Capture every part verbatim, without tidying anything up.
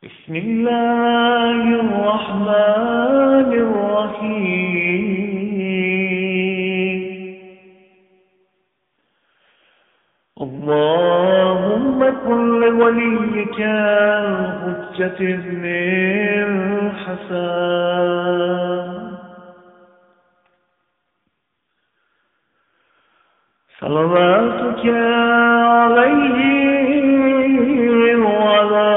بسم الله الرحمن الرحيم. اللهم كن لوليك الحجة بن الحسن صلواتك عليه وعلى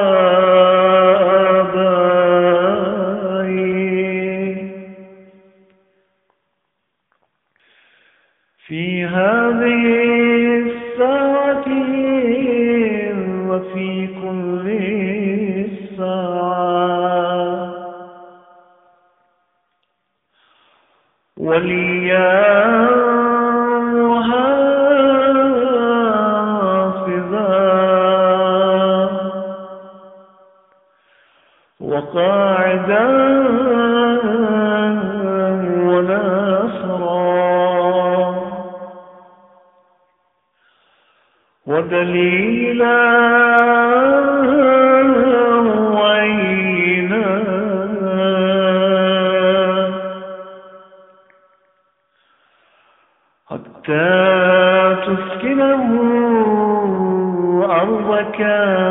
آبائه في هذه الساعة وفي كل ساعة وليا وقاعدا وناصرا ودليلا وعينا حتى تسكنه أرضك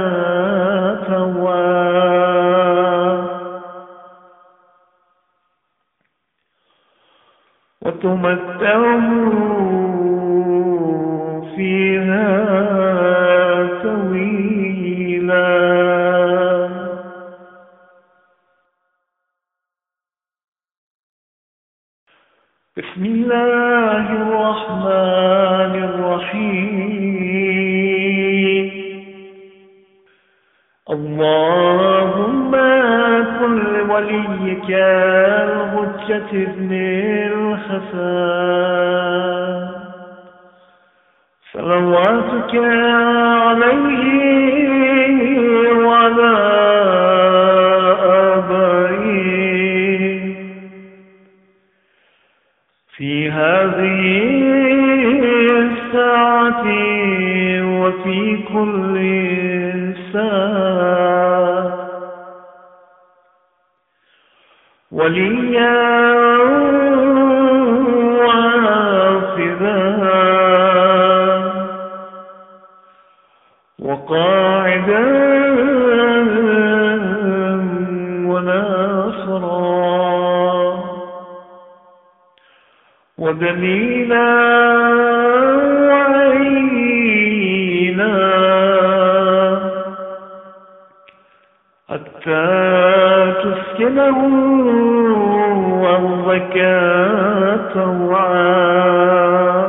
وتمتعه فيها طويلا. بسم الله الرحمن الرحيم. اللهم كن لوليك الحجة بن الحسن صلواتك عليه وعلى آبائه في هذه الساعة وفي كل ساعة وليا وحافظا وقاعدا وناصرا ودليلا وعينا حتى تسكنه أرضك طوعا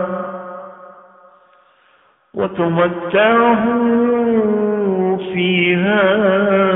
وتمتعه فيها